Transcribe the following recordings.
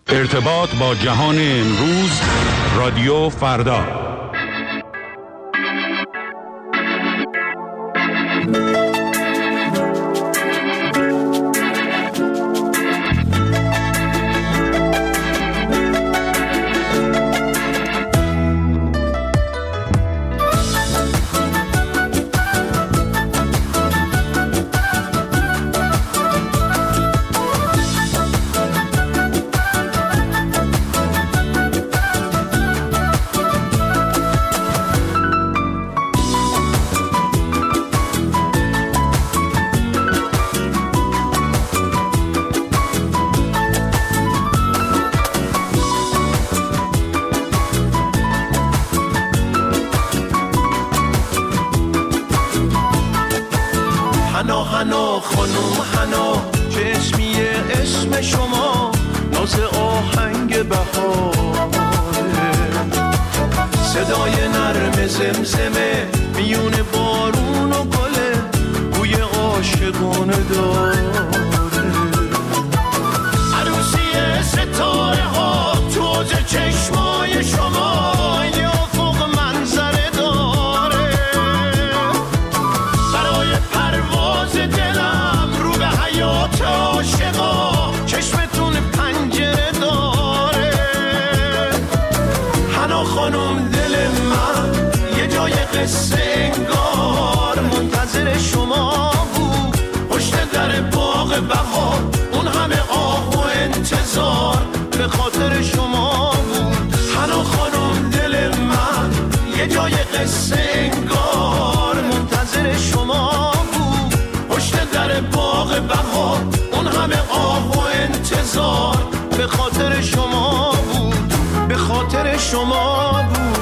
ارتباط با جهان امروز، رادیو فردا. حنا خانم حنا چشمیه اسم شما، ناز آهنگ بهاره، صدای نرم زمزمه میون بارون و گله، بوی عاشقانه داره، عروسی ستاره ها تو حوض چشمای شما، یه افق منظره داره، برای پرواز دلم رو به حیات عاشقا، چشمتون پنجره داره. حنا خانم دل من یه جای قصه انگار منتظر شما بود، پشت در باغ بهار اون همه آه و انتظار به خاطر شما بود. حنا خانم دل من یه جای قصه انگار منتظر شما بود، پشت در باغ بهار اون همه آه و انتظار به خاطر شما بود، به خاطر شما بود.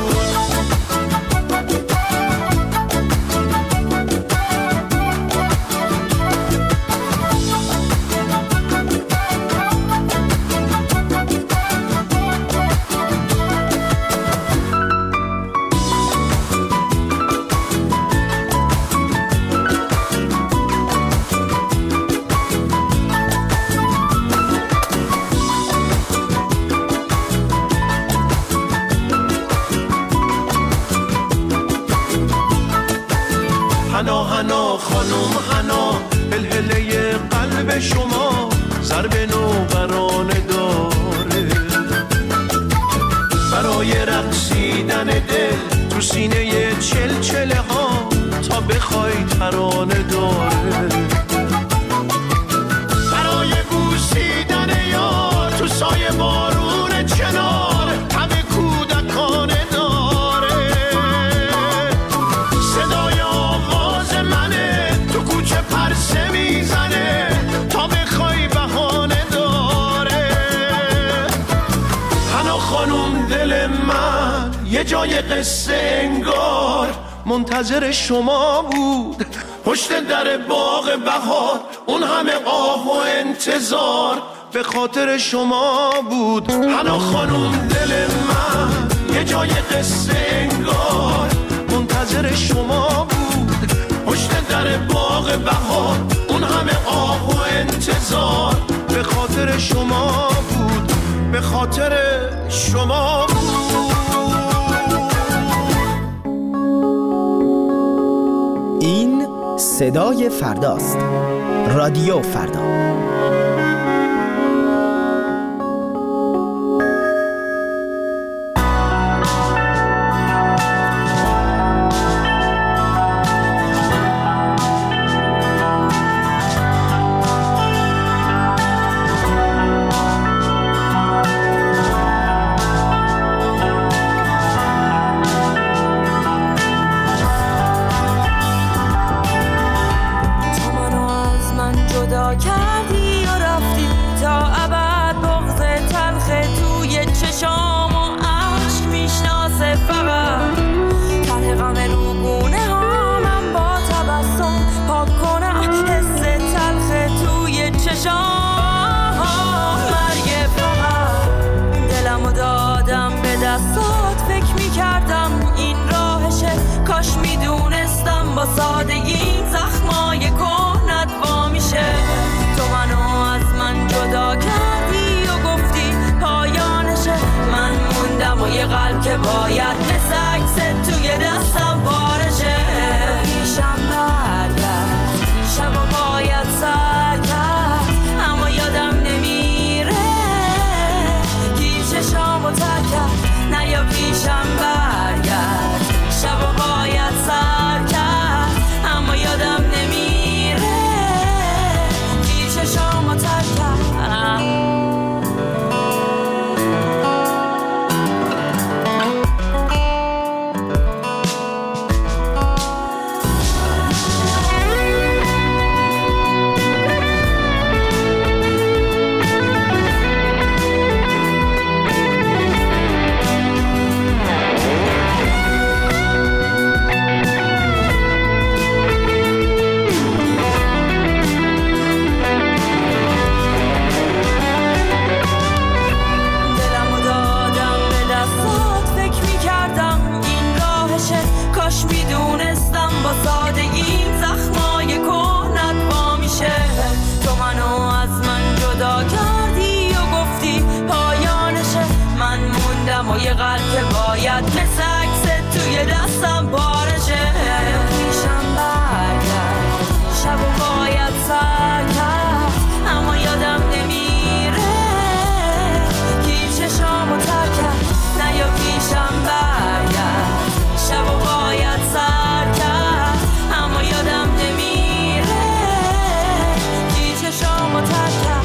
حنا حنا خانم حنا، هلهله قلب شما ضرب نوبرانه داره، برای رقصیدن دل تو سینه چلچله ها تا بخوای ترانه داره، برای بوسیدن یار تو سایه بارون چنار همه کودکانه داره، صدای آواز منه تو کوچه پرسه میزنه تا بخوای بهانه داره. حنا خانم دل من یه جای قصه انگار منتظر شما بود، پشت در باغ بهار اون همه آه و انتظار به خاطر شما بود. حنا خانم دل من یه جای قصه انگار منتظر شما بود، پشت در باغ بهار اون همه آه و انتظار به خاطر شما بود، به خاطر شما بود. این صدای فرداست، رادیو فردا. با سادگی زخمای کهنت وا میشه. تو منو از من جدا کردی و گفتی پای باید مثل عکست توی دستم بارشه. پیشم برگرد شب و باید سر کرد اما یادم نمیره کی چشامو ترک کرد. نه یا پیشم برگرد شب و باید سر کرد اما یادم نمیره کی چشامو ترک کرد. و یه قلب که باید مثل عکست توی دستم بارشه. پیشم برگرد شب و باید سر کرد اما یادم نمیره کی چشامو ترک کرد. نه یا پیشم برگرد شب و باید سر کرد اما یادم نمیره کی چشامو ترک کرد.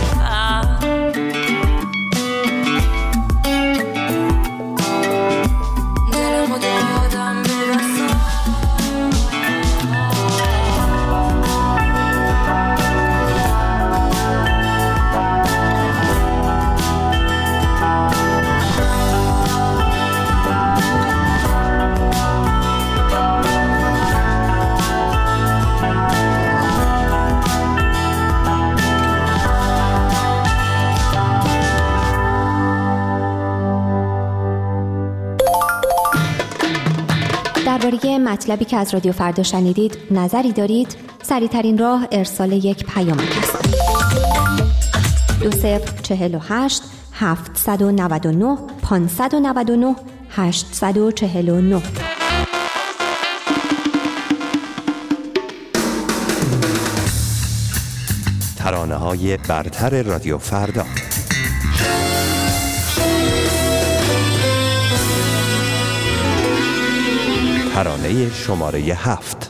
درباره مطلبی که از رادیو فردا شنیدید نظری دارید؟ سریع‌ترین راه ارسال یک پیامک است. 2048 799 599 849. ترانه‌های برتر رادیو فردا. ترانه شماره 7.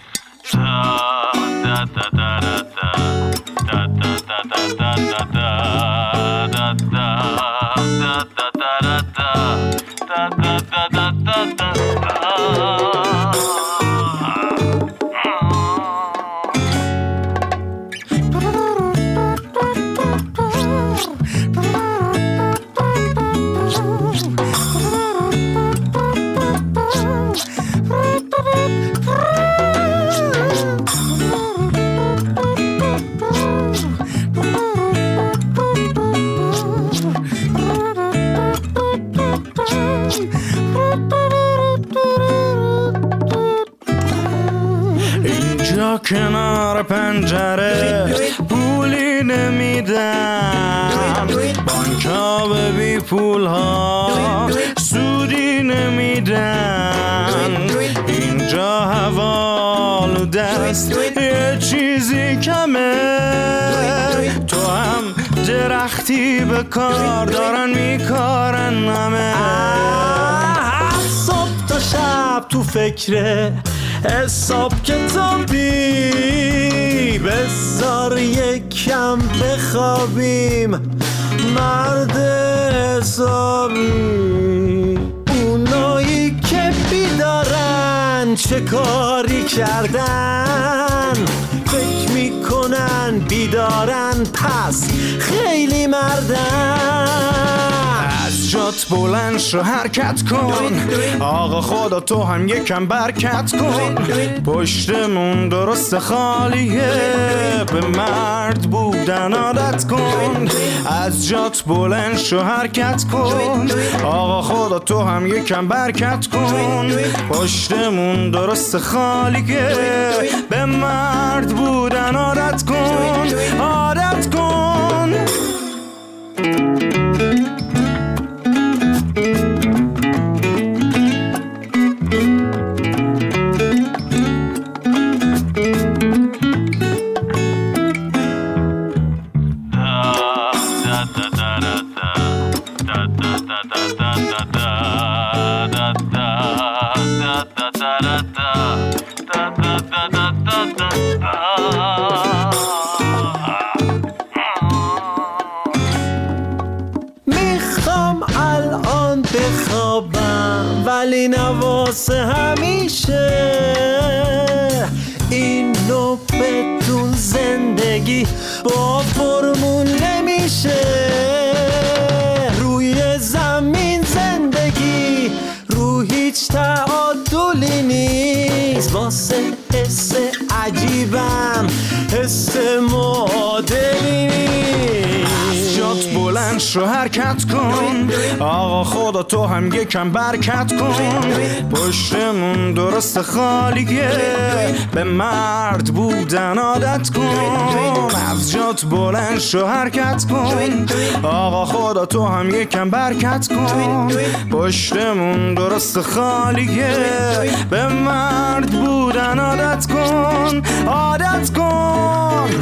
کنار پنجره پولی نمیدن، بانک‌ها به بی پول‌ها سودی نمیدن. اینجا هوا آلوده است، یه چیزی کمه. تو هم درختی به کار دارن میکارن همه. صبح تا شب تو فکره حساب کتابی، بذار یکم بخوابیم مرد حسابی. اونایی که بیدارن چه کاری کردن، فکر میکنن بیدارن پس خیلی مردن. از جات بلند شو حرکت کن، آقا خدا تو هم یکم برکت کن. پشتمون درست خالیه، به مرد بودن عادت کن. از جات بلند شو حرکت کن، آقا خدا تو هم یکم برکت کن. پشتمون درست خالیه، به مرد بودن عادت کن، عادت کن. میخوام الان بخوابم ولی نواسه همیشه این نوع بدون زندگی با فرمول نمیشه. روی زمین زندگی رو هیچ تعادلی نیست، واسه حس عجیبم حس معادلی نیست. جات بلند شو حرکت کن آقا خدا تو هم یکم برکت کن. پشتمون درست خالیه به مرد بودن عادت کن. از جات بلند شو حرکت کن آقا خدا تو هم یکم برکت کن. پشتمون درست خالیه به مرد بودن عادت کن. عادت کن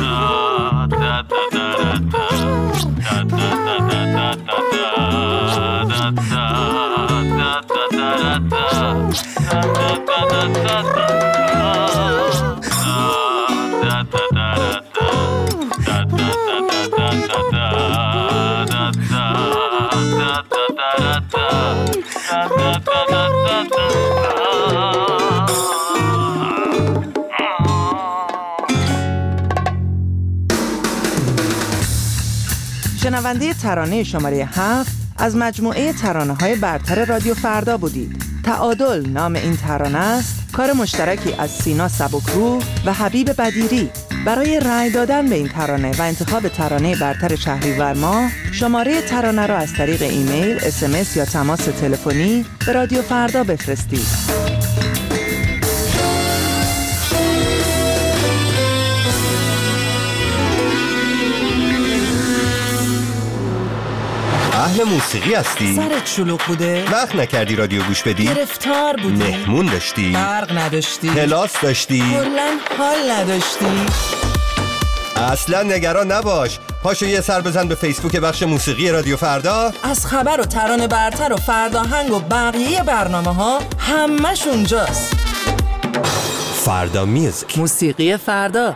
شنونده ترانه شماره 7 از مجموعه ترانه‌های برتر رادیو فردا بودید. تعادل نام این ترانه است، کار مشترکی از سینا سبکروح و حبیب بدیری. برای رأی دادن به این ترانه و انتخاب ترانه برتر شهریور ماه، شماره ترانه را از طریق ایمیل، SMS یا تماس تلفنی به رادیو فردا بفرستید. اهل موسیقی هستی؟ سرت شلوغ بوده؟ وقت نکردی رادیو گوش بدی؟ گرفتار بودی؟ مهمون داشتی؟ برق نداشتی؟ کلاس داشتی؟ کلاً حال نداشتی؟ اصلا نگران نباش، پاشو یه سر بزن به فیسبوک بخش موسیقی رادیو فردا. از خبر و ترانه برتر و فرداهنگ و بقیه برنامه ها همش اونجاست. فردا میوزیک، موسیقی فردا.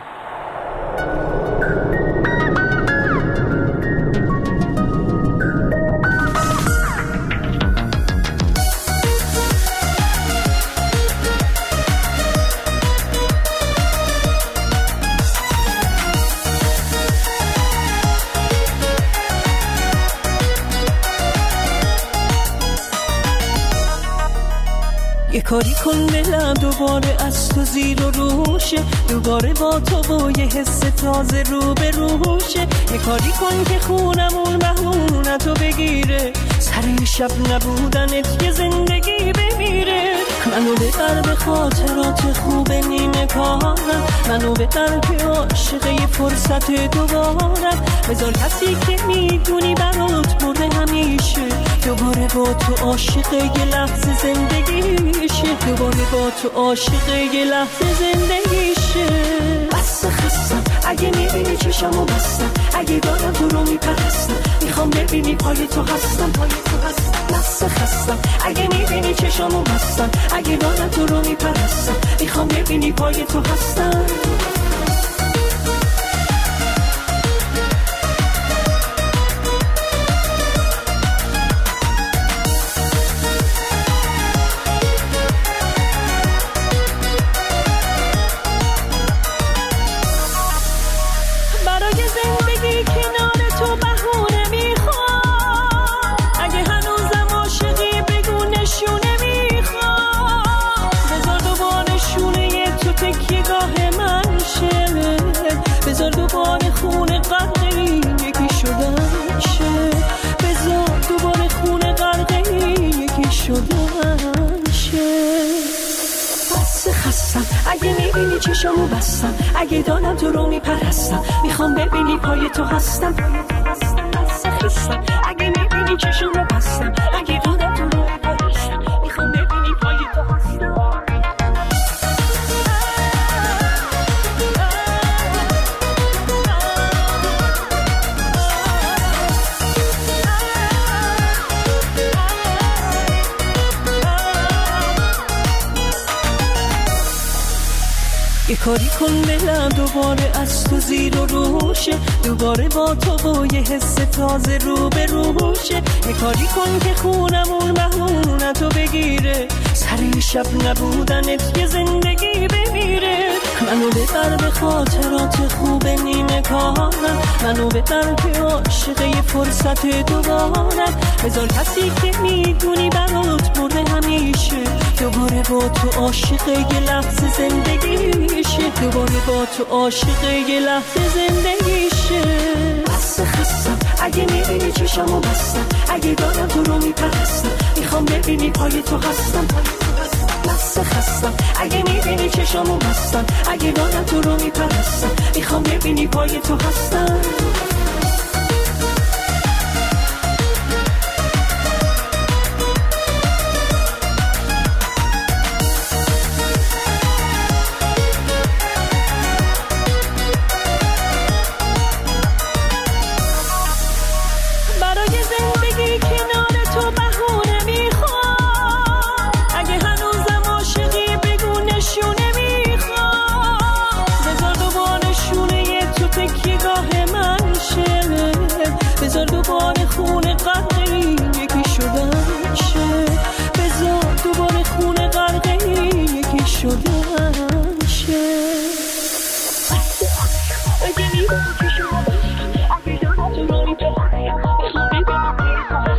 یه کاری کن دلم دوباره از تو زیر و روشه، دوباره با تو با یه حس تازه رو به روشه. یه کاری کن که خونمون بهونتو بگیره، سر یه شب نبودنت یه زندگی بمیره. منو ببر به خاطرات خوب نیمه کارم، منو ببر که عاشق یه فرصت دوبارم. بذار کسی که میدونی برات برده همیشه، دوباره با تو عاشق یه لحظه زندگیشه، دوباره با تو عاشق یه لحظه زندگیشه. بس خستم اگه میبینی چشمو بستم، اگه دارم تو رو میپرستم، میخوام ببینی پای تو هستم، پای تو هستم. بس خستم اگه میبینی چشمو بستم، اگه دارم تو رو میپرستم، میخوام ببینی پای تو هستم. اگه میبینی چشمو بستم، اگه دارم تو رو میپرستم، میخوام ببینی پای تو هستم. خستم اگه میبینی چشمو بستم، اگه دارم تو رو میپرستم، میخوام ببینی پای تو هستم. یه کاری کن دلم دوباره از تو زیر و روشه، دوباره با تو و یه حس تازه رو به روشه. یه کاری کن که خونمون بهونتو بگیره، سر شب نبودنت یه زندگی بمیره. منو ببر به خاطرات خوب نیمه کارم، منو ببر که عاشق یه فرصت دوبارم. بذار کسی که میدونی برات برده همیشه، دوباره با تو عاشق یه لحظه زندگیشه، دوباره با تو عاشق یه لحظه زندگیشه. بس خستم اگه میبینی چشمو بستم، اگه دارم تو رو میپرستم، میخوام ببینی پای تو هستم. بس خستم اگه میبینی چشمو بستم، اگه دارم تو رو میپرستم، میخوام ببینی پای تو هستم. بذار دوباره خونه غرقی یکی شدن شه، بذار دوباره خونه غرقی یکی شدن شه. اگه میبون که شما بستم، اگه دارم تو رو میپرستم، میخوام ببینم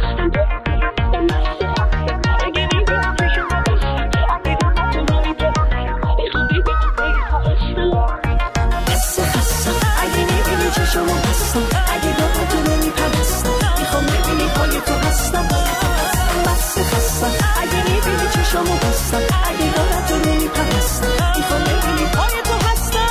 اگه میبون که شما بستم، اگه دارم تو رو میپرستم، میخوام ببینم بس خستم اگه میبینی که شما بستم، اگه دارم تو رو میپرستم، میخوام ببینی پای تو هستم. بس خستم اگه میبینی که شما بستم، اگه دارم تو رو میپرستم، میخوام ببینی پای تو هستم.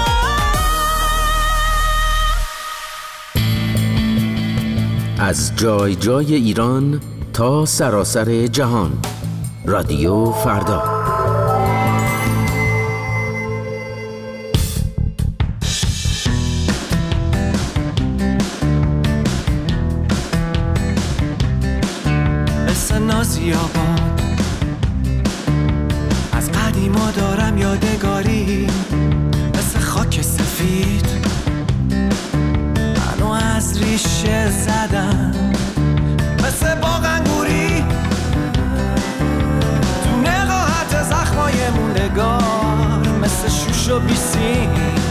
از جای جای ایران تا سراسر جهان، رادیو فردا. نازیابان از قدیما دارم یادگاری، مثل خاک سفید منو از ریشه زدم، مثل باغ انگوری تو نقاهت زخمای موندگار، مثل شوش و بیسیم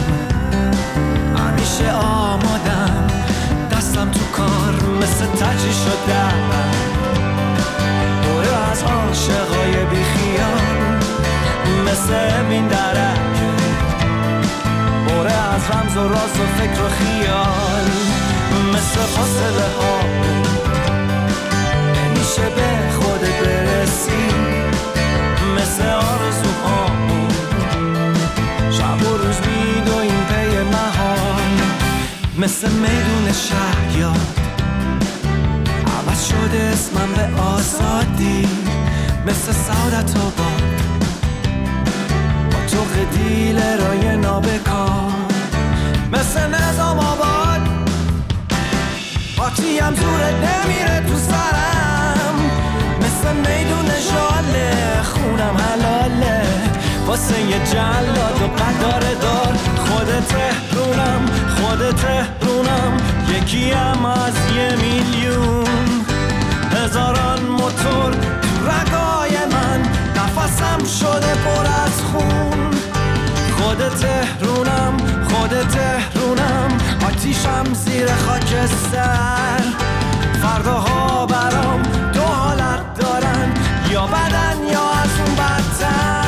همیشه آمادم، دستم تو کار مثل تجی شدم، از عاشقای بیخیال مثل امین درک، بره از رمز و راز و فکر و خیال، مثل فاصله ها نمیشه به خودت برسی، مثل آرزوها شب و روز میدویم پی محال، مثل میدون شهیاد عوض شده اسمم به آزادی، مثل سعادت آباد با تو دیل رای نابکار، مثل نظام آباد پاتیم زورت نمیره تو سرم، مثل میدون ژاله خونم حلاله واسه یه جلاد و قداره دار، خود تهرونم خود تهرونم، یکیم از 1,000,000، هزاران موتور تو رگای من، نفسم شده پر از خون، خود تهرونم خود تهرونم، آتیشم زیر خاکستر، فرداها برام دو حالت دارن، یا بدن یا از اون بدتر.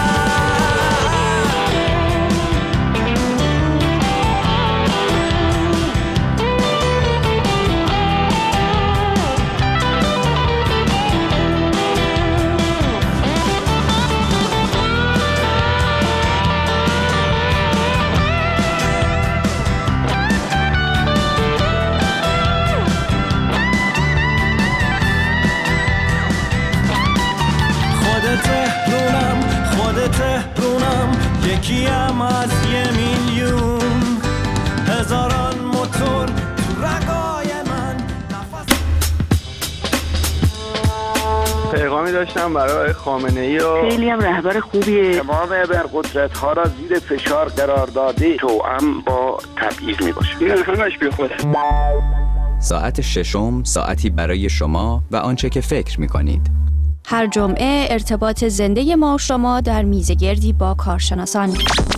تهرونم یکیم از 1,000,000، هزاران موتور تو رگای من، نفس. پیغام پیغامی داشتم برای خامنه‌ای و خیلی هم رهبر خوبیه. تمام ابرقدرت‌ها را زیر فشار قرار داده توأم با تبعیض میباشه. این همش بی خوده. ساعت ششم ساعتی برای شما و آنچه که فکر می‌کنید. هر جمعه ارتباط زنده ما و شما در میزگردی با کارشناسان.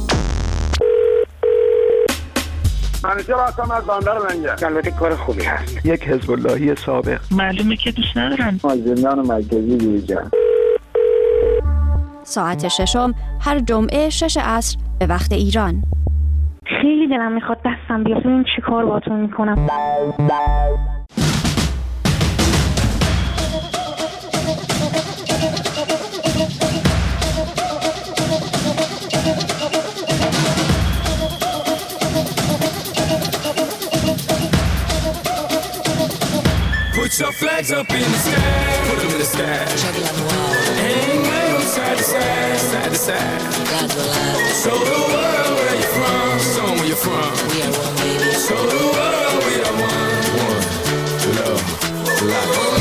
منیجر هستم از بندر منجر. البته کار خوبی هست. یک حزب اللهی سابق. معلومه که دوست ندارن. زندان مرکزی دیجان. ساعت ششم هر جمعه 6 عصر به وقت ایران. خیلی دلم میخواد دستم بیاد ببینم چی کار باهاتون میکنم. Put your flags up in the sky, put them in the sky. Hang them side to side, side to side. Show the world where you're from, show them where you're from. We are one, baby. Show the world we are one. One, love, life.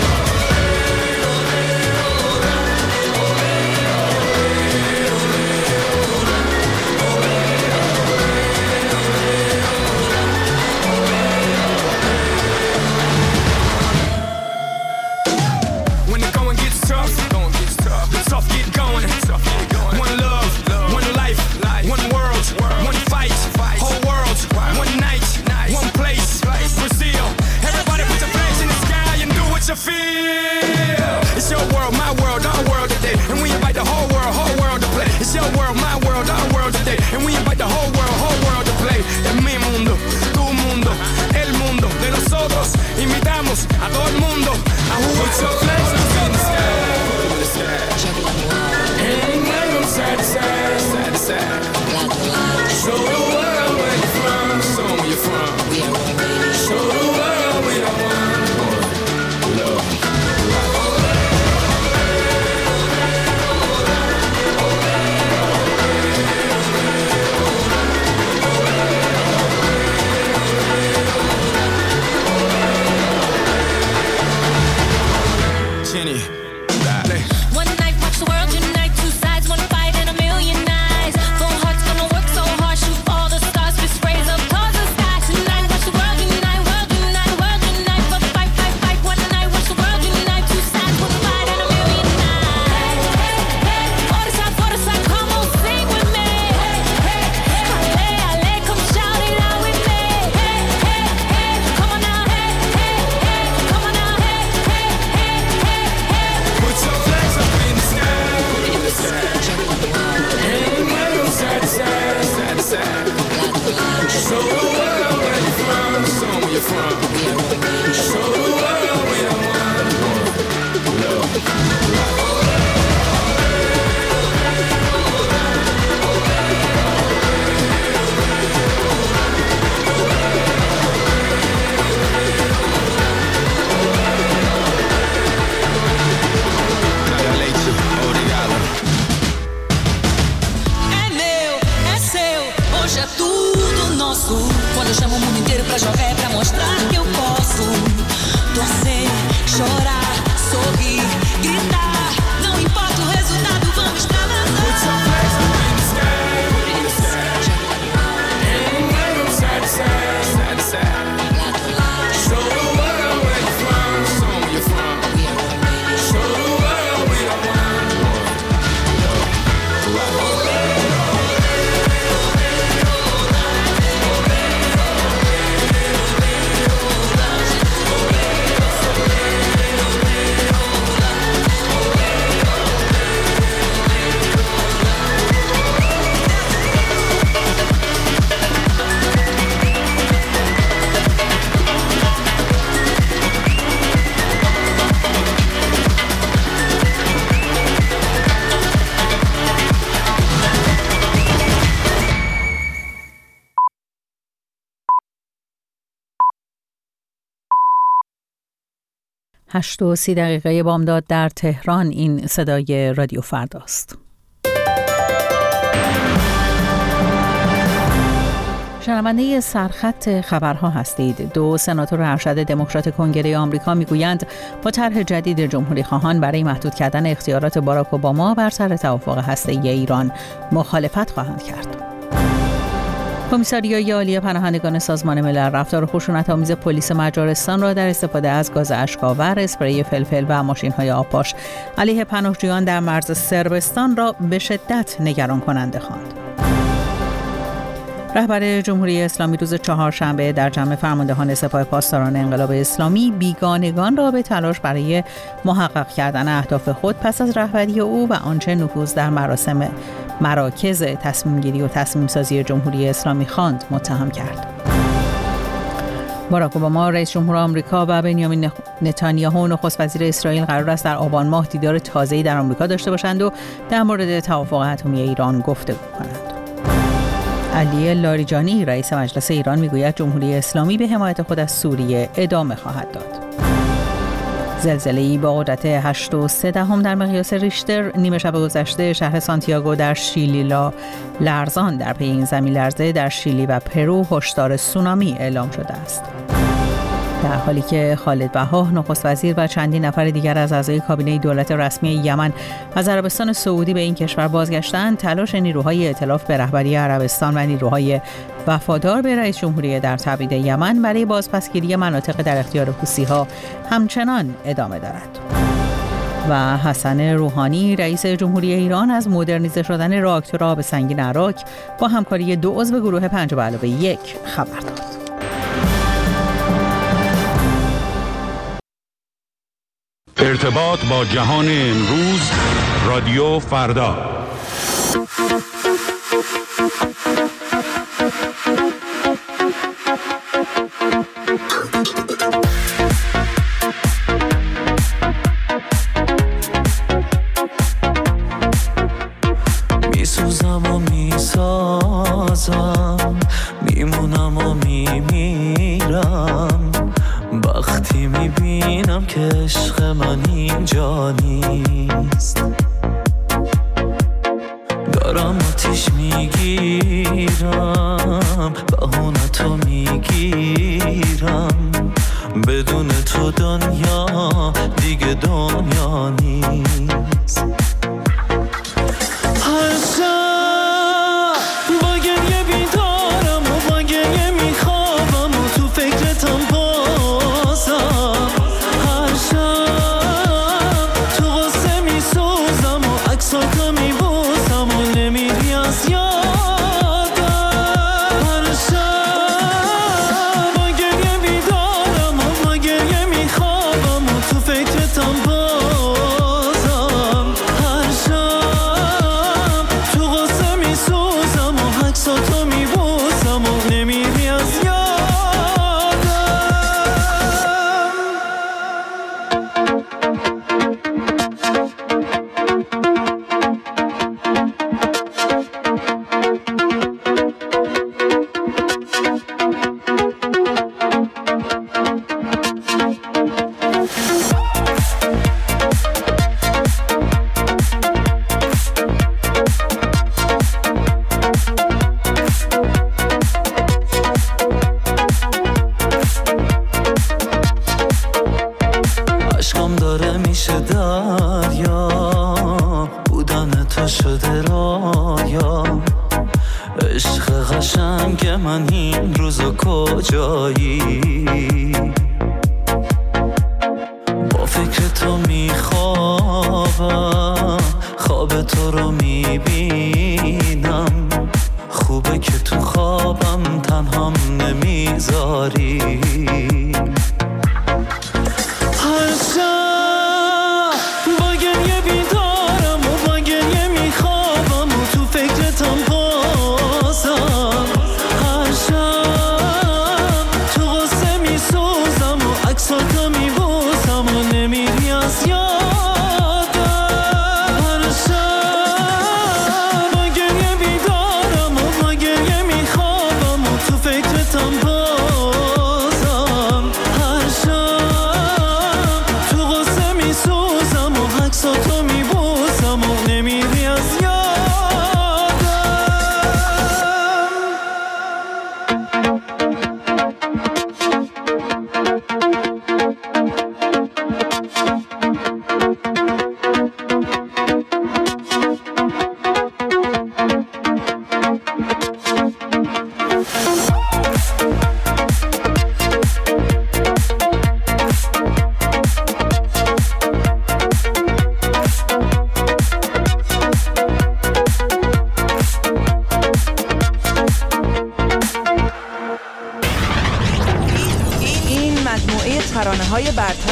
هشت و 30 دقیقه بامداد در تهران. این صدای رادیو فرداست. شنونده سرخط خبرها هستید. 2 سناتور ارشد دموکرات کنگره آمریکا میگویند با طرح جدید جمهوری خواهان برای محدود کردن اختیارات باراک اوباما بر سر توافق هسته‌ای ایران مخالفت خواهند کرد. کمیساریای عالی پناهندگان سازمان ملل رفتار خشونت‌آمیز پلیس مجارستان را در استفاده از گاز اشک‌آور، اسپری فلفل و ماشین‌های آبپاش علیه پناهجویان در مرز صربستان را به شدت نگران کننده خواند. رهبر جمهوری اسلامی روز چهارشنبه در جمع فرماندهان سپاه پاسداران انقلاب اسلامی بیگانگان را به تلاش برای محقق کردن اهداف خود پس از رهبری او و آنچه نفوذ در مراکز تصمیم گیری و تصمیم سازی جمهوری اسلامی خواند متهم کرد. باراک اوباما رئیس جمهور آمریکا و بنیامین نتانیاهو نخست وزیر اسرائیل قرار است در آبان ماه دیدار تازه‌ای در آمریکا داشته باشند و در مورد توافق اتمی ایران گفتگو کنند. علی لاریجانی رئیس مجلس ایران میگوید جمهوری اسلامی به حمایت خود از سوریه ادامه خواهد داد. زلزله‌ای با قدرت 8.3 در مقیاس ریشتر نیمه شب گذشته شهر سانتیاگو در شیلی لرزان. در پی این زمین لرزه در شیلی و پرو هشدار سونامی اعلام شده است. در حالی که خالد بها نخست وزیر و چندین نفر دیگر از اعضای کابینه دولت رسمی یمن از عربستان سعودی به این کشور بازگشتند، تلاش نیروهای ائتلاف به رهبری عربستان و نیروهای وفادار به رئیس جمهوری در تبعید یمن برای بازپسگیری مناطق در اختیار حوثی‌ها همچنان ادامه دارد. و حسن روحانی رئیس جمهوری ایران از مدرنیزه شدن راکتور آب سنگین عراق با همکاری 2 عضو گروه 5+1 خبر داد. ارتباط با جهان امروز، رادیو فردا. میسوزم و میسازم، میمونم و میمیرم، وقتی میبینم که عشق من اینجا نیست. دارم آتیش میگیرم، بهونتو میگیرم، بدون تو دنیا دیگه دنیا نیست. هر شب با گریه بیدارم و با گریه میخوابم و تو فکرتم بازم. هر شب تو غصه میسوزم و عکساتو میبوسم و نمیری از یادم. هر شب با گریه بیدارم و با گریه میخوابم و تو فکرتم بازم. هر شب تو غصه میسوزم و عکساتو میبوسم و نمیری از یادم. عشقم داره میشه دریا، بودن تو شده رایا. عشق قشنگ من این روزا کجایی؟ با فکر تو میخوابم، خواب تو رو میبینم. خوبه که تو خوابم تنهام نمیذاری. هر شب با گریه بیدارم و با گریه میخوابم و تو فکرتم بازم. هر شب تو غصه میسوزم و عکساتو میبوسم و نمیری از یادم. هر شب با گریه بیدارم و با گریه میخوابم و تو فکرتم بازم. هر شب تو غصه میسوزم و عکساتو میبوسم و نمیری از یادم.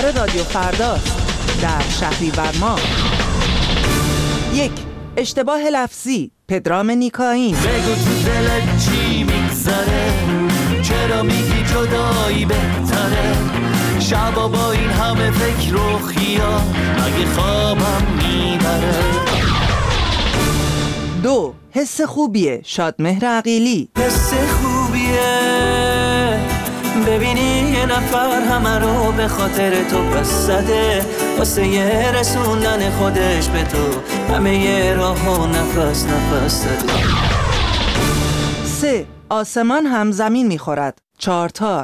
برتر رادیو فرداست در شهریور ماه. 1. اشتباه لفظی، پدرام نیکاین. بگو تو دلت چی میگذره، چرا میگی جدایی بهتره، شبا با این همه فکر و خیال مگه خوابم میبره. 2. حس خوبیه، شادمهر عقیلی. حس خوبیه ببینی یه نفر همه رو به خاطر تو پس زده، واسه یه رسوندن خودش به تو همه یه راه و نفس نفس زده. 3. آسمان هم زمین میخورد، چارتار.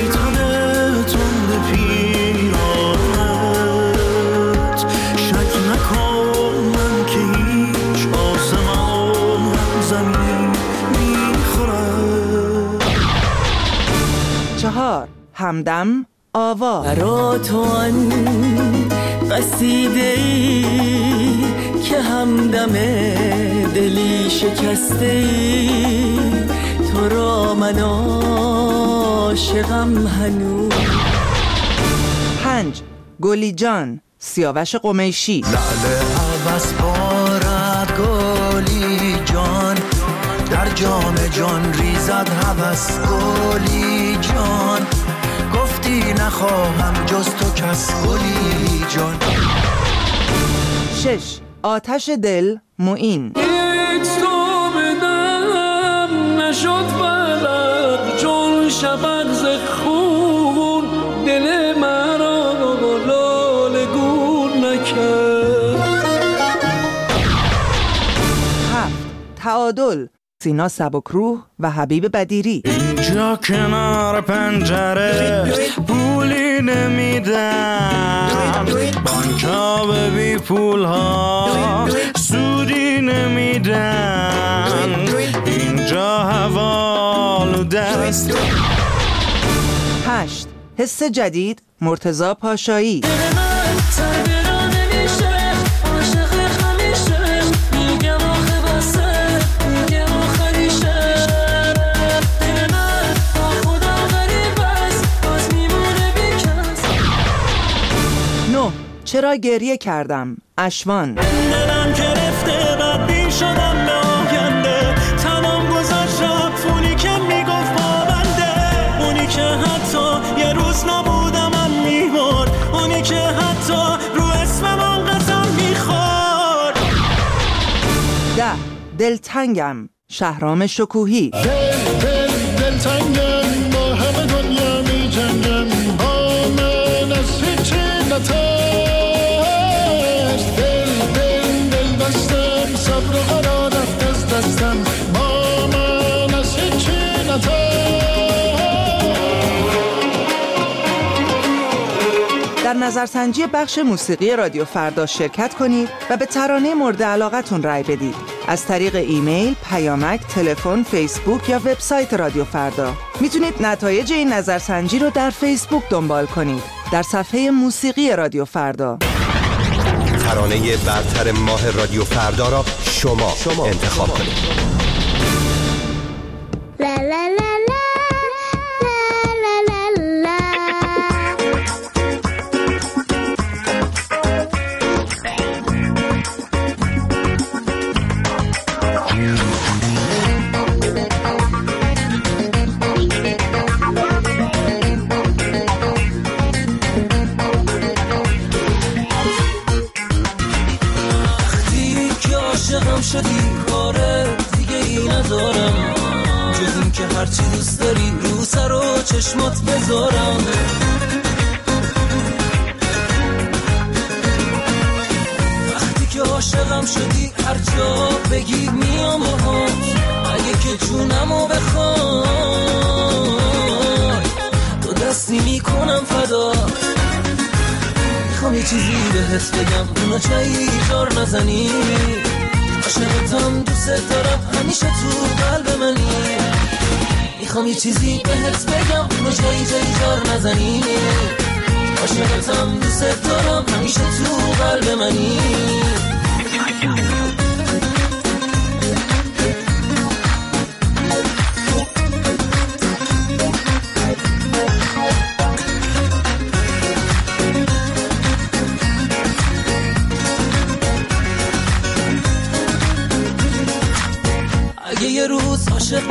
شک نکن من که هیچ آسمان هم زمین میخورد. 4. همدم آوا. برا تو آن قصیده ای که همدم دلی شکسته ای، تو را من عاشقم هنوز. 5. گلی جان، سیاوش قمیشی. لعله عوض بارد گلی جان، در جام جان ریزد هوس گلی جان، گفتی نخواهم جز تو کس گلی جان. 6. آتش دل، معین. هیچ تو بدم نشد بلد چون شفق ز خون، دل مرا لاله گون نکرد. 7. تعادل، سینا سبکروح و حبیب بدیری. اینجا کنار پنجره پولی نمیدن، بانکا به بی پول ها سودی نمیدن، اینجا حوالو دست. 8. حس جدید، مرتضی پاشایی. چرا گریه کردم، اشوان. دلم گرفته بدبین شدم به آینده، تمام گذاشتم پولی که میگفت با بنده، اونی که حتی یه روز نبودم من میبرد، اونی که حتی رو اسمم آن قسم میخورد. 10. دلتنگم، شهرام شکوهی. دلتنگم با همه دنیا می جنگم، با من از هیچی نترس. دل بستم صبر و قرار رفت از دستم، با من از هیچی نترس. در نظرسنجی بخش موسیقی رادیو فردا شرکت کنید و به ترانه مورد علاقتون رای بدید. از طریق ایمیل، پیامک، تلفن، فیسبوک یا وبسایت رادیو فردا. میتونید نتایج این نظرسنجی رو در فیسبوک دنبال کنید، در صفحه موسیقی رادیو فردا. ترانه برتر ماه رادیو فردا را شما انتخاب کنید. لا لا لا لا لا لا لا. عاشقم شدی کاره دیگه ای ندارم، جز این که هرچی دوست داری رو سر و چشمات بذارم. وقتی که عاشقم شدی هر جا بگی میام باهات، اگه که جونمو بخوای تو دستی میکنم فدا. میخوام یه چیزی بهت بگم اونو چایی جار نزنی، عاشقتم دوست دارم همیشه تو قلب منی. میخوام یه چیزی بهت بگم اونو جایی جار نزنی، عاشقتم دوست دارم همیشه تو قلب منی.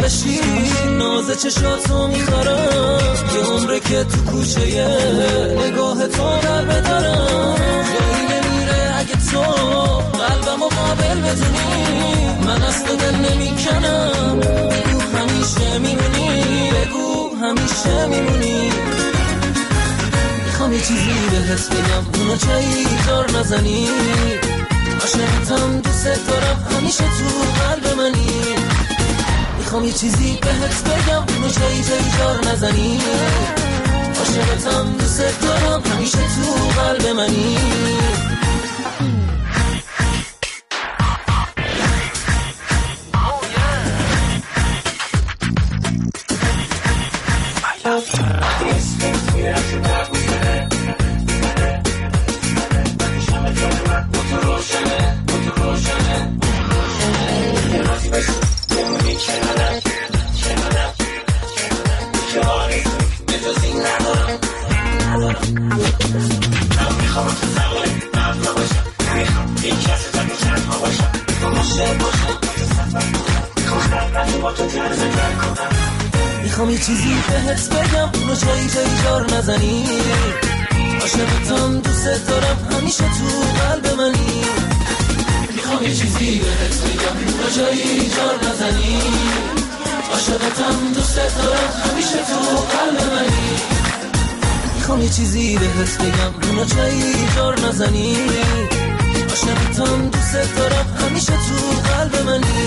بشی، ناز چشاتو میخارم، یه عمره که تو کوچه نگاه تو در بدارم، جایی نمیره اگه تو قلبمو قابل بدونی، من از تو دل نمیکنم، بگو همیشه میمونی، بگو همیشه میمونی. میخوام یه چیزی بهت بگم، اونو جایی دار نزنی، عاشقتم دوست دارم همیشه تو قلب منی. میخوام یه چیزی بهت بگم، اونو جایی دار نزنی، عاشقتم دوست دارم همیشه تو قلب منی. میخوام یه چیزی بهت بگم، اونو جایی جار نزنی، عاشقتم دوست دارم همیشه تو قلب منی. میخوام یه چیزی بهت بگم، اونو جایی جار نزنی، عاشقتم دوست دارم همیشه تو قلب منی. میخوام یه چیزی بهت بگم، اونو جایی جار نزنی، عاشقتم دوست دارم همیشه تو قلب منی.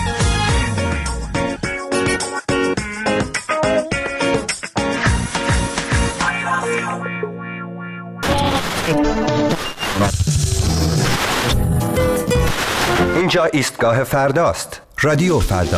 اینجا ایستگاه فرداست. رادیو فردا.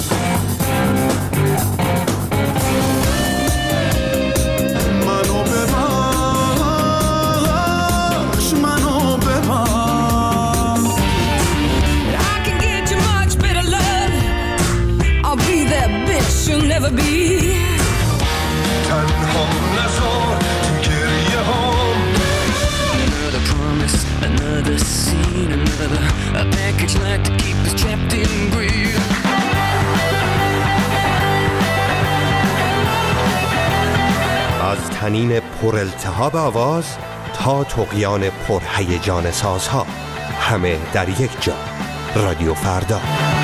از تنین پر التهاب آواز تا طغیان پر هیجان سازها، همه در یک جا. رادیو فردا.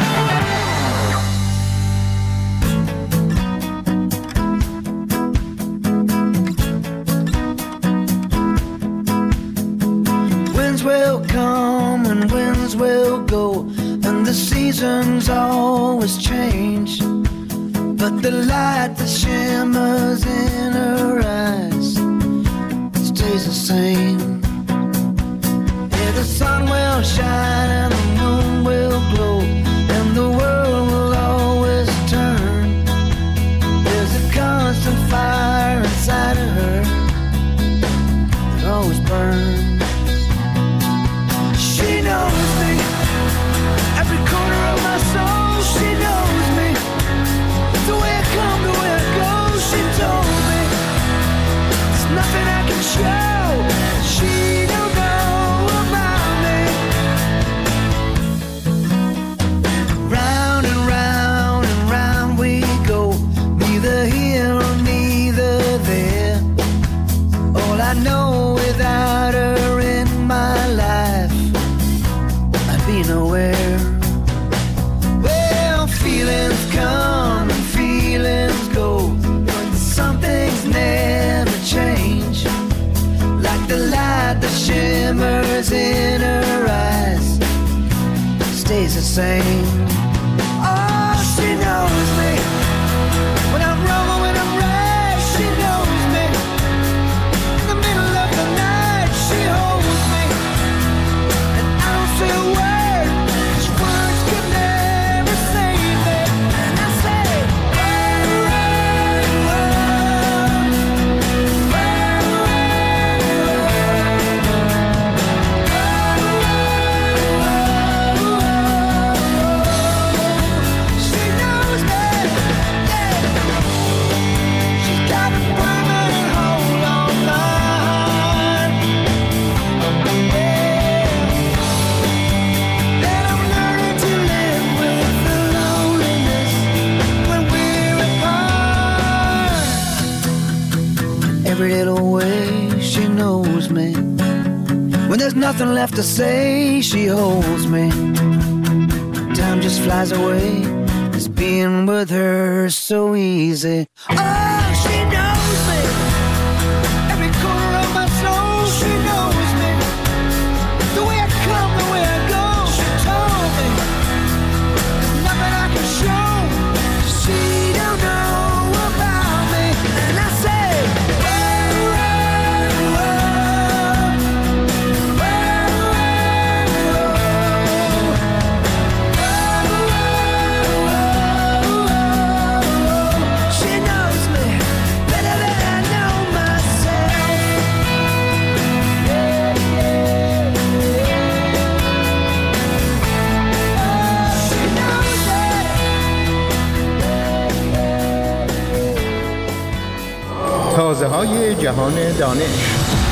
Winds will come and winds will go, and the seasons always change, but the light that shimmers in her eyes stays the same. Yeah, the sun will shine and the moon will glow, and the world will always turn. There's a constant fire inside of her that always burns. She knows me, every corner of my soul. She knows me, the way I come to where it goes. She told me there's nothing I can show she don't know about me. Round and round and round we go, neither here or neither there. All I know, without her in my life, I'd be nowhere. Well, feelings come and feelings go, but some things never change. Like the light that shimmers in her eyes stays the same. Oh, she knows me, when I'm wrong or when I'm right. She knows me, in the middle of the night. She holds me, and I don't say a word, 'cause words could never save me. And I say, run, run, run, run, run, run, run. When there's nothing left to say, she holds me. Time just flies away. It's being with her so easy. Oh, she knows me. Every corner of my soul, she knows me. The way I come, the way I go, she told me. There's nothing I can show. She don't know about me. And I say, تازه های جهان دانش.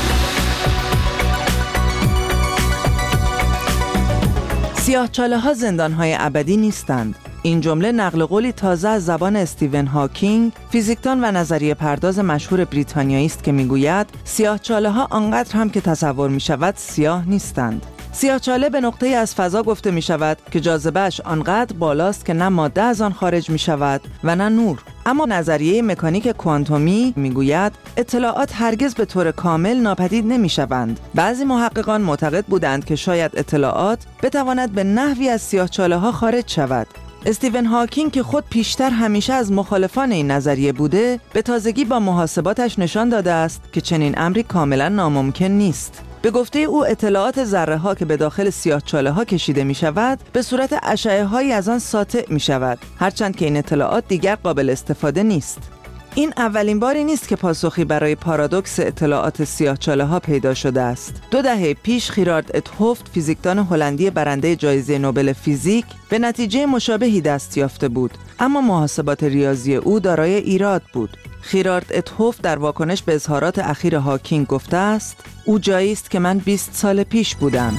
سیاه‌چاله ها زندان های ابدی نیستند. این جمله نقل قولی تازه از زبان استیون هاکینگ، فیزیکدان و نظریه پرداز مشهور بریتانیایی است که میگوید سیاه‌چاله ها آنقدر هم که تصور می شود سیاه نیستند. سیاه‌چاله به نقطه‌ای از فضا گفته می شود که جاذبه‌اش آنقدر بالاست که نه ماده از آن خارج می شود و نه نور. اما نظریه مکانیک کوانتومی میگوید اطلاعات هرگز به طور کامل ناپدید نمی‌شوند. بعضی محققان معتقد بودند که شاید اطلاعات بتواند به نحوی از سیاه‌چاله‌ها خارج شود. استیون هاکینگ که خود پیشتر همیشه از مخالفان این نظریه بوده، به تازگی با محاسباتش نشان داده است که چنین امری کاملا ناممکن نیست. به گفته او اطلاعات ذره‌ها که به داخل سیاه‌چاله‌ها کشیده می‌شود به صورت اشعه‌هایی از آن ساطع می‌شود، هرچند که این اطلاعات دیگر قابل استفاده نیست. این اولین باری نیست که پاسخی برای پارادوکس اطلاعات سیاه‌چاله‌ها پیدا شده است. 2 دهه پیش خیرارد ات هوفت، فیزیکدان هلندی برنده جایزه نوبل فیزیک، به نتیجه مشابهی دست یافته بود، اما محاسبات ریاضی او دارای ایراد بود. خیرارد ات هوفت در واکنش به اظهارات اخیر هاکینگ گفته است: او جایی است که من 20 سال پیش بودم.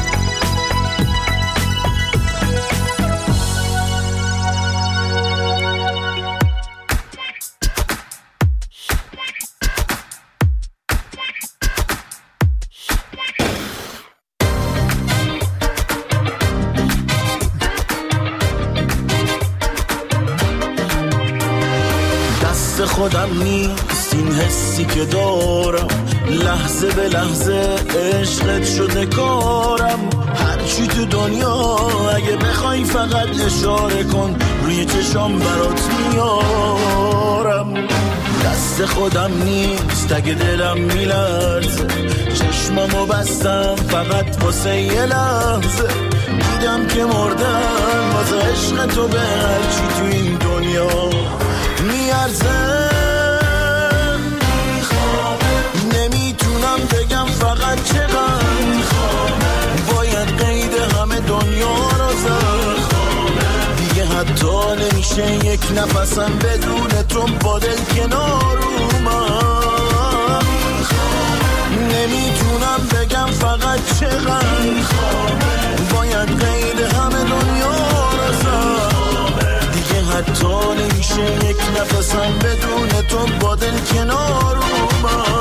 خودم نیست این حسی که دارم، لحظه به لحظه عشقت شده کارم. هرچی تو دنیا اگه بخوای فقط اشاره کن، روی چشام برات میارم. دست خودم نیست اگه دلم میلرزه، چشمامو بستم فقط واسه یه لحظه. دیدم که مردم واسه عشق تو به هرچی تو این دنیا میارزه. نمیتونم بگم فقط چقدر باید قید همه دنیا رو زد. دیگه حتی نمیشه یک نفسم بدون تو با دل کنار اومد. نمیتونم بگم فقط چقدر باید قید همه دنیا رو زد. حتی نمیشه یک نفسم بدون تو با دل کنار اومد.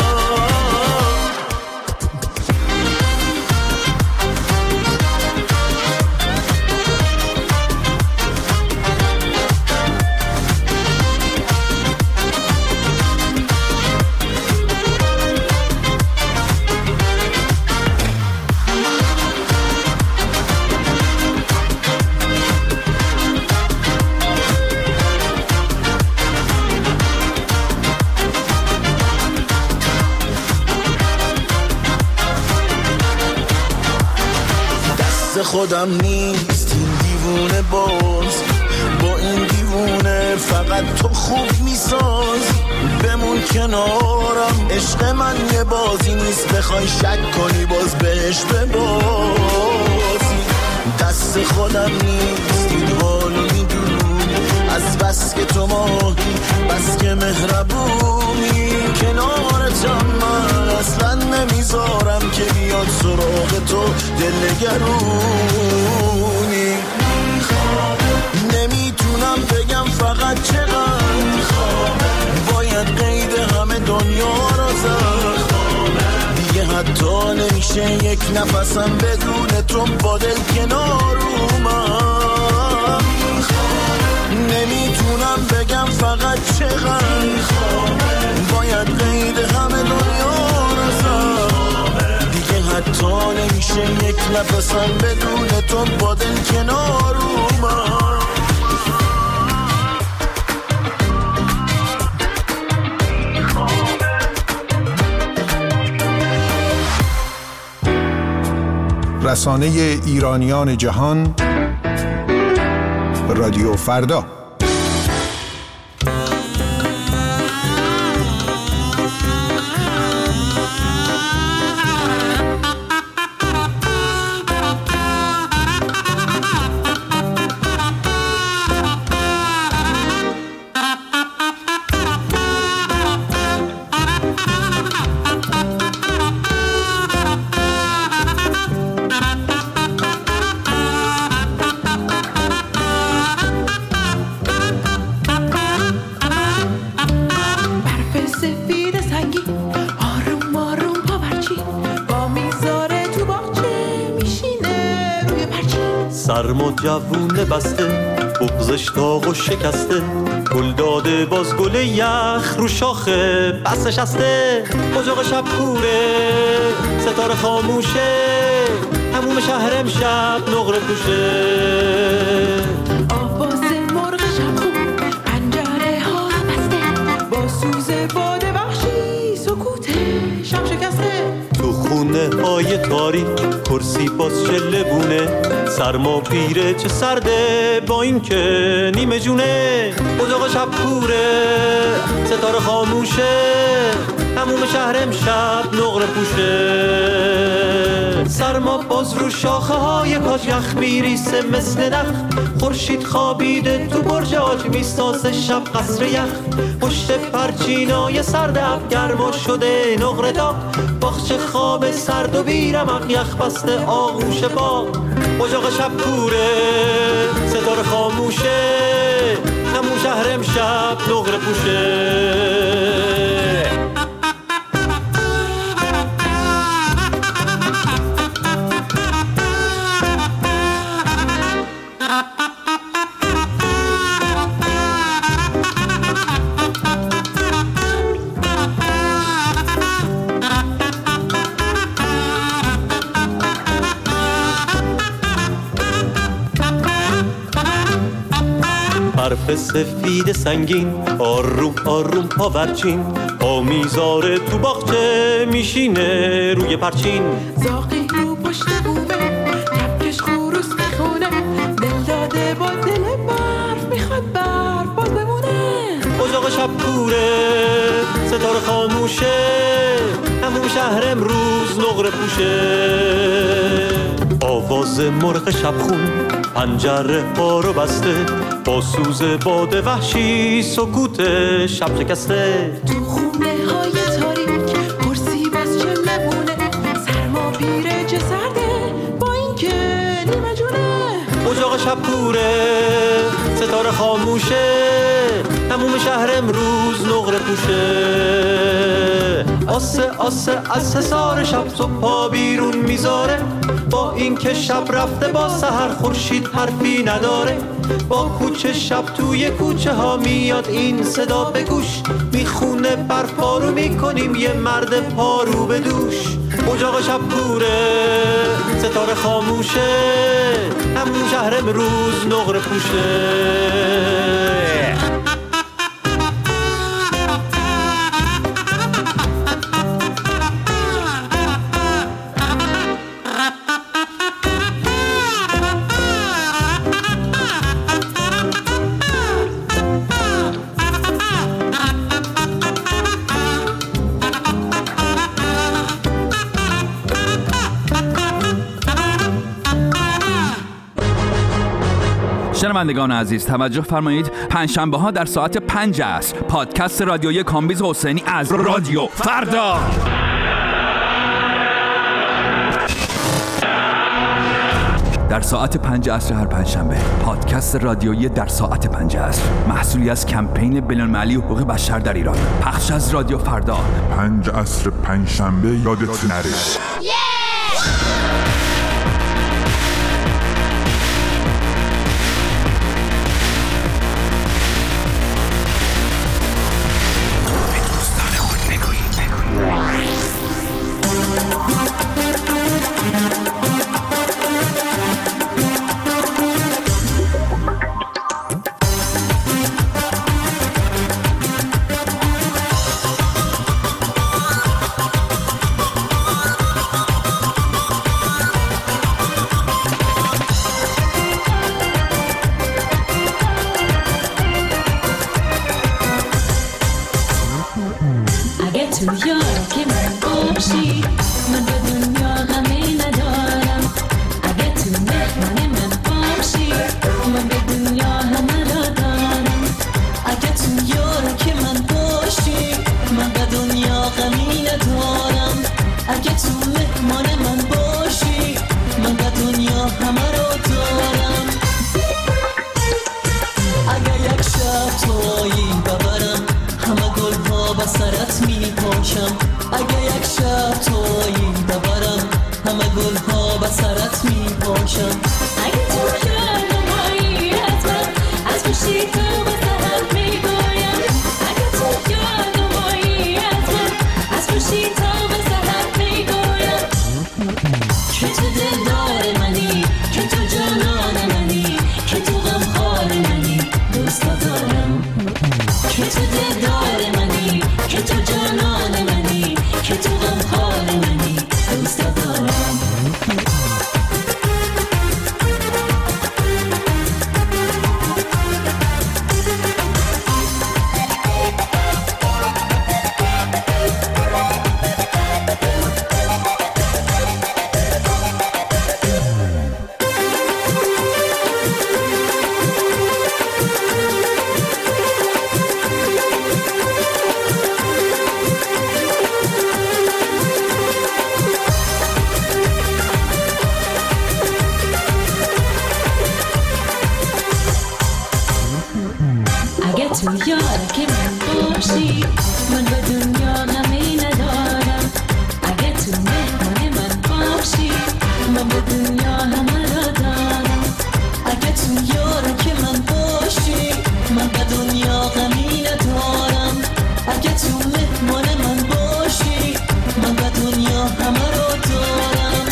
خودم نیست این دیوونه باز، با این دیوونه فقط تو خوب میسازی. بمون کنارم، عشق من یه بازی نیست بخوای شک کنی باز بهش ببازی. دست خودم نیست این حالو میدونی، از بس که تو ماهی بس که مهربونی. کنارتم من اصلا نمیذارم که بیاد سراغ تو دلنگرونی. نمیتونم بگم فقط چقدر باید قید همه دنیا رو زد. دیگه حتی حتی نمیشه یک نفسم بدون تو با دل کنار اومد. نمیتونم بگم فقط چقدر باید قید همه دنیا رسم. دیگه حتی نمیشه یک نفسم بدون تو با دل کنار اومد. رسانه ایرانیان جهان رادیو فردا. سرما جوونه بسته بغزش داغ و شکسته، گل داده باز گل یخ رو شاخه بس نشسته. اجاق شب کوره ستاره خاموشه، هموم شهر امشب نقره پوشه. آواز مرغ شب خون پنجره ها بسته، با سوز باد وحشی سکوت شب شکسته. تو خونه های تاریک کرسی باز شله بونه، سرما پیره چه سرده با این که نیمه جونه. اجاق شب کوره ستاره خاموشه، هموم شهر امشب نقره پوشه. سرما باز رو شاخه های کاج یخ میریسه مثل نخ، خورشید خوابیده تو برج آج میسازه شب قصر یخ. پشت پرچینای سرد اب گرما شده نقره داغ، باغچه خواب سرد و بیرمق یخ بسته آغوش باغ. اجاق شب کوره ستاره خاموشه، همون شهر امشب نقره پوشه. برف سفید سنگین آروم آروم پاورچین، پا میذاره تو باغچه میشینه روی پرچین. زاقی رو پشت بومه کپکش خروس میخونه، دل داده با دل برف میخواد برف باز بمونه. اجاق شب کوره ستاره خاموشه، همون شهر امروز نقره پوشه. آواز مرغ شبخون پنجره ها رو بسته، با سوز باد وحشی سکوت شب شکسته. تو خونه های تاریک کرسی باز چه مبونه، سرما پیره چه سرده با این که نیمه جونه. اجاق شب کوره ستاره خاموشه، هموم شهر امروز نقره پوشه. آسه آسه از حصار شب صبح پا بیرون میذاره، با این که شب رفته با سحر خورشید حرفی نداره. با کوچه شب توی کوچه ها میاد این صدا به گوش، میخونه برف پارو میکنیم یه مرد پارو به دوش. اجاق شب کوره ستاره خاموشه، همون شهر امروز نقره پوشه. شنوندگان عزیز توجه فرمایید، پنجشنبه ها در ساعت 5 عصر پادکست رادیویی کامبیز حسینی از رادیو فردا. در ساعت 5 عصر هر پنجشنبه پادکست رادیویی در ساعت 5 عصر، محصولی از کمپین بین‌المللی حقوق بشر در ایران، پخش از رادیو فردا. 5 عصر پنجشنبه یادت نره. سرت می باشم. اگه تو یادمایی از من از پشتی تو به سرت می گویم. اگه تو یادمایی از من از پشتی تو به سرت می گویم. که تو دلدار منی، که تو جانان منی، که تو غمخوار منی، دوست دارم. که تو دلدار منی، که تو جانان منی، که تو غمخوار منی، دوست دارم. تو یار که من باشی من به دنیا غمی ندارم. اگه تو مهمان من باشی من به دنیا همه را دارم. اگه تو یار که من باشی من به دنیا غمی ندارم. اگه تو مهمان من باشی من به دنیا همه را دارم.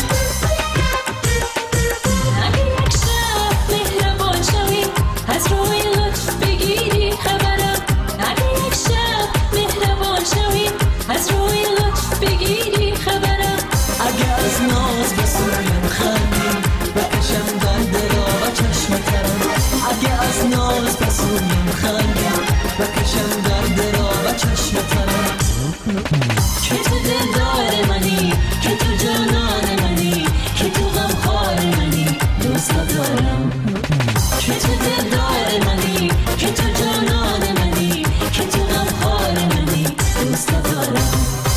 اگه یک شب مهربان شوی از روی لطف بگیری خبرم. اگه یک شب مهربان شوی از روی لطف بگیری خبرم. اگه از ناز به سویم خندی بکشم درد را و چشم ترم. اگه از ناز به سویم خندی بکشم درد را و چشم ترم. که تو دلدار منی، که تو جانان منی، که تو غمخوار منی، دوست دارم. که تو دلدار منی، که تو جانان منی، که تو غمخوار منی، دوست دارم.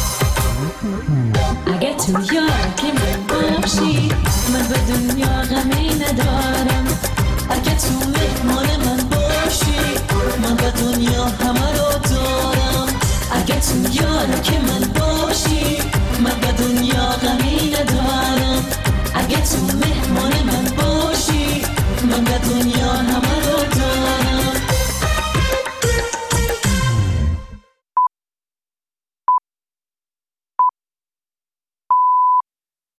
اگه تو یار که من باشی من به دنیا غمی ندارم. اگه تو مهمان من باشی من به دنیا همه را دارم. اگه تو یار که من باشی من به دنیا غمی